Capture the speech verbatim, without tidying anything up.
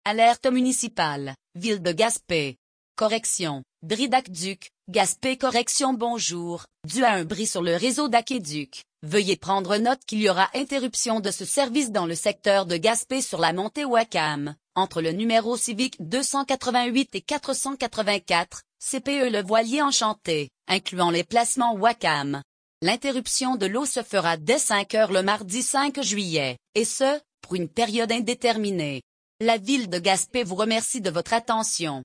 Alerte municipale, ville de Gaspé. Correction, Bridac-Duc, Gaspé correction bonjour, dû à un bris sur le réseau d'aqueduc. Veuillez prendre note qu'il y aura interruption de ce service dans le secteur de Gaspé sur la montée Wakam, entre le numéro civique deux cent quatre-vingt-huit et quatre cent quatre-vingt-quatre, C P E Le Voilier Enchanté, incluant les placements Wakam. L'interruption de l'eau se fera dès cinq heures le mardi cinq juillet, et ce, pour une période indéterminée. La ville de Gaspé vous remercie de votre attention.